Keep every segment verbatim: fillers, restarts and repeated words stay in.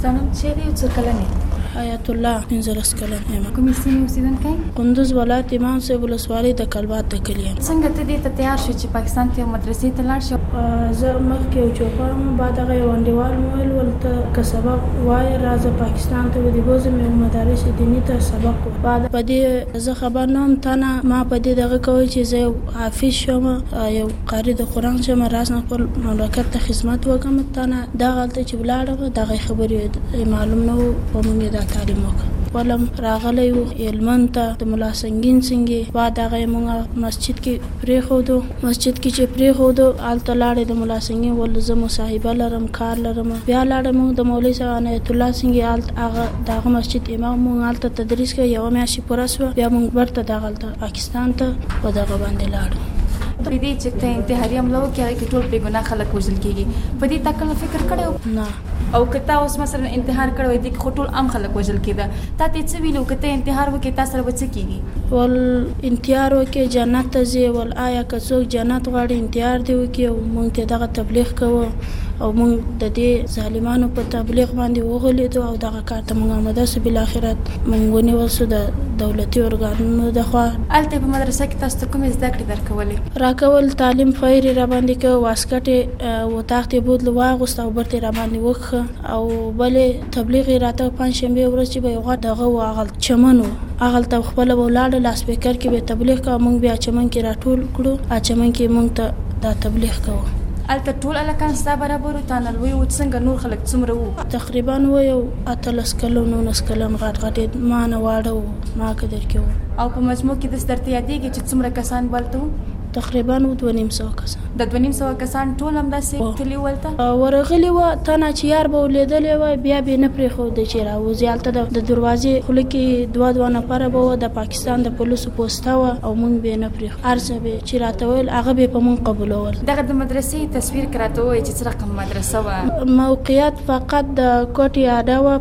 ستانم چیرې او څو کلن یې؟ حیات الله پنځلس کلن یم. کومې سیمې اوسېدونکی؟ کندوز ولایت امام صاحب ولسوالۍ د کلبات د کلي یم. څنګه ته دې ته تیار شو چې پاکستان ته یو مدرسې ته لاړ شو؟ زه مخکې یو چوپړ وم، بعد هغه یو انډیوال مې وویل ولته که سبق وایه راځه پاکستان ته ودې بوځم یو مدارس دیني ته سبق وایه. بعد په دې زه خبر نه وم تا نه ما په دې دغه کوی چې زه یو حافظ شوم، یو قاري د قرآن شوم، راز نه خپل مملکت ته خدمت وکړم. تا نه دغه هلته چې ولاړم دغه خبرې معلوم نه و په موږ یې دا تعلیم وکړ. ولم راغلی و هلمند ته د ملا سنګین سنګې، بعد هغه یې موږ مسجد کې پرېښودو. مسجد کې چې پرېښودو هلته لاړې د ملا سنګین ول زه مصاحبه لرم کار لرم. بیا لاړې موږ د مولوي صاحب عنایت الله سنګې هلته هغه د هغه مسجد امام موږ هلته تدریس کوي. یوه میاشت پوره شوه بیا موږ بیرته دغه هلته پاکستان ته په دغه باندې لاړو. په دې چې ته انتحاري حمله وکړې هغې کې ټول بې ګناه خلک وژل کېږي، په دې تا کله فکر کړی و؟ نه. او که تا اوس مثلا انتحار کړی وای دې کې خو ټول عام خلک وژل کېده، تا ته یې څه ویلي و که ته انتحار وکړې تا سره به څه کېږي؟ ول انتحار وکړې جنت ته ځې، ول آیا که څوک جنت غواړي انتحار دې وکړي او موږ ته دغه تبلیغ کوو او موږ د دې ظالمانو په تبلیغ باندې وغولېدو او دغه کار ته موږ آماده سو. بالاخره موږ ونیول سو د دولتي ارګانونو د خوا. هلته په مدرسه کې تاسو ته کومې زده کړې درکولې؟ راکول تعلیم خیر را باندې کوه، واسکټ یې وطاق ته بوتلو واغوست او برته را باندې وکړه او بلې تبلیغ یې راته پنجشنبې ورځ چې به یو غټ دغه و هغه چمن و هغلته خپله به ولاړه لاسپیکر کې به تبلیغ کوه. موږ بیا چمن کې راټول کړو، چمن کې موږ ته دا تبلیغ کوو. هلته ټول هلکان ستا برابر وو؟ تا نه لوی وو؟ څنګه نور خلک څومره وو؟ تقریبا و یو اتلس کلن نولس کلن غټ غټ ما نه واړه وو، ما قدر کې وو. او په مجموع کې داسې درته یادېږي چې څومره کسان به هلته وو؟ تقریبا و دوه نیم سوه کسان. د دوه نیم سوه کسان ټول همداسې تللي وو هلته؟ ورغلي وه، ته نه چې یار به ولیدلی وای بیا به یې نه پرېښودی چې راوځي. هلته د دروازې خوله کې دوه دوه نفره به وه، د پاکستان د پولیسو پوسته وه او موږ به یې نه پرېښود. هر څه به چې راته ویل هغه به یې په موږ قبولول. دغه د مدرسې تصویر که راته ووایې چې څه رقم مدرسه وه؟ موقعیت فقط د کوټې اډه وه،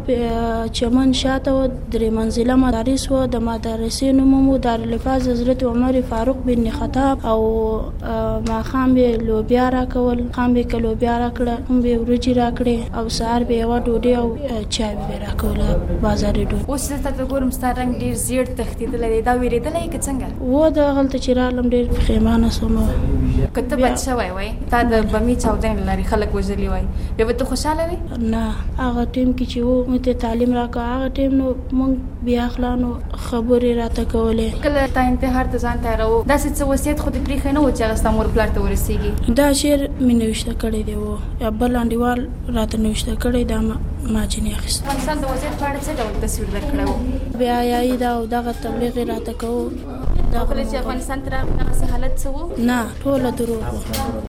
چمن شاته وه، درې منزله مدارس وه. د مدرسې نوم مو دارالحفاظ حضرت عمر فاروق بن خطاب او ماښام به لوبیا راکول، خام به که لوبیا راکړه هم به وریجې راکړې او سهار به یوه ډوډۍ او چای به راکوله بازاري ډوډۍ. اوس دلته ته ګورم ستا رنګ ډېر زیړ تښتېدلی دی، دا وېرېدلی یې که څنګه؟ و دغلته چې رالم ډېر پښیمانه شوم. که ته بد شوی وای تا د بمي چاودنې له لارې خلک وژلي وای بیا به ته خوشحاله وې؟ نه، هغه ټیم کې چې و موږ ته تعلیم راکړه هغه ټیم نو موږ بیا اخلانو خبرې راته کولې. کله تا انتحار ته ځان تیاروو داسې څه وصیت خو دې پرېښی نه و چې هغه ستا مور پلار ته ورسېږي؟ دا شعر مې نوشته کړی دی و یا بل انډیوال راته نوشته کړی دا ما ځینې اخیست. افغانستان د وضعیت په اړه څه ډول تصویر درکړی و؟ بې حیایي ده او دغه تبلیغ یې راته کوو. او کله چې افغانستان ته راغلې دغسې حالت څه و؟ نه، ټوله دروغ و.